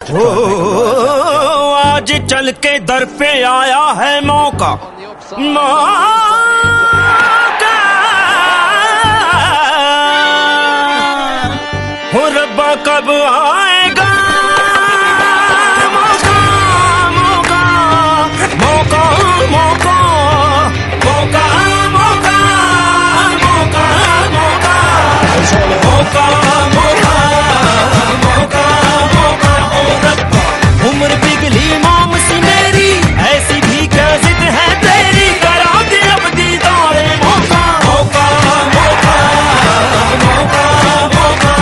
ओ, आज चल के दर पे आया है मौका, मौका। हो रब्बा कब आए